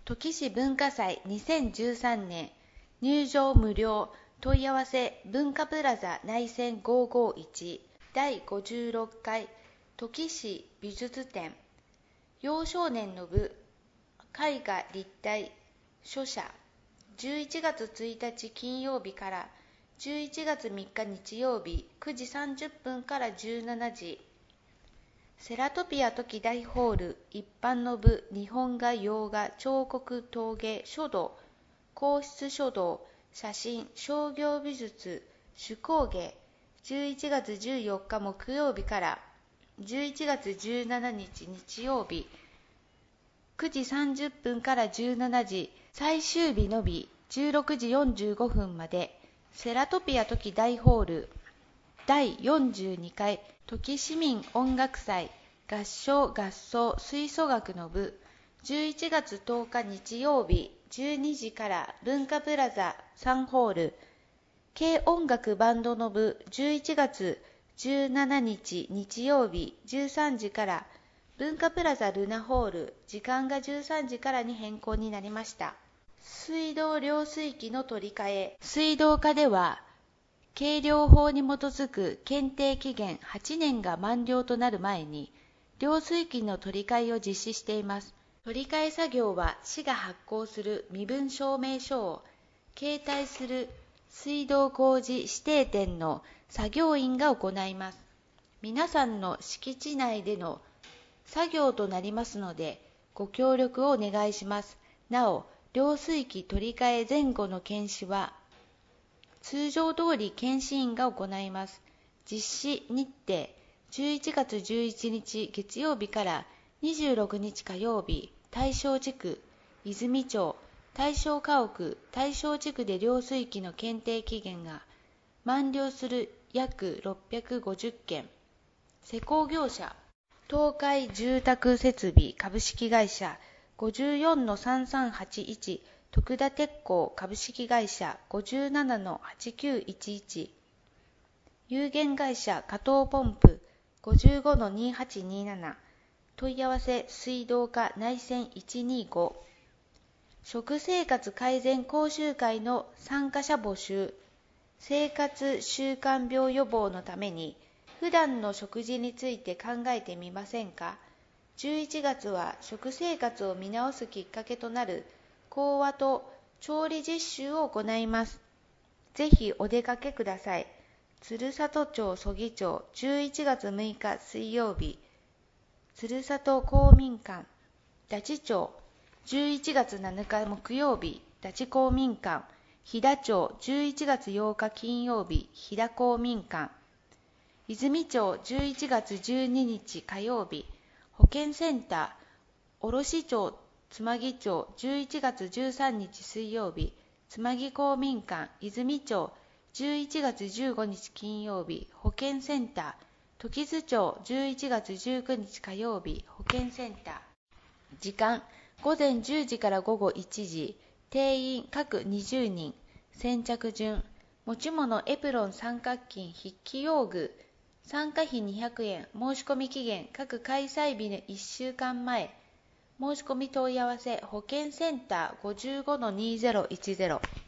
土岐市文化祭2013年入場無料問い合わせ文化プラザ内線551第56回土岐市美術展幼少年の部絵画立体書写11月1日金曜日から11月3日日曜日9時30分から17時セラトピア時大ホール一般の部日本画洋画彫刻陶芸書道硬質書道写真商業美術手工芸11月14日木曜日から11月17日日曜日9時30分から17時最終日のみ16時45分までセラトピア時大ホール第42回土岐市民音楽祭合唱合奏吹奏楽の部11月10日日曜日12時から文化プラザ3ホール軽音楽バンドの部11月17日日曜日13時から文化プラザルナホール時間が13時からに変更になりました。水道量水器の取り替え水道課では計量法に基づく検定期限8年が満了となる前に量水器の取り替えを実施しています。取り替え作業は市が発行する身分証明書を携帯する水道工事指定店の作業員が行います。皆さんの敷地内での作業となりますのでご協力をお願いします。なお、量水器取り替え前後の検視は通常通り検視員が行います。実施日程11月11日月曜日から26日火曜日大正地区、泉町、大正家屋、大正地区で量水器の検定期限が満了する約650件施工業者東海住宅設備株式会社 54-3381 徳田鉄工株式会社 57-8911 有限会社加藤ポンプ 55-2827 問い合わせ水道課内線125食生活改善講習会の参加者募集生活習慣病予防のために普段の食事について考えてみませんか。11月は食生活を見直すきっかけとなる講話と調理実習を行います。ぜひお出かけください。鶴里町曽木町11月6日水曜日鶴里公民館田地町11月7日木曜日田地公民館飛騨町11月8日金曜日飛騨公民館泉町11月12日火曜日保健センター卸町つまぎ町11月13日水曜日つまぎ公民館泉町11月15日金曜日保健センター時津町11月19日火曜日保健センター時間午前10時から午後1時定員各20人先着順持ち物エプロン三角巾筆記用具参加費200円申し込み期限各開催日の1週間前申し込み問い合わせ保健センター 55-2010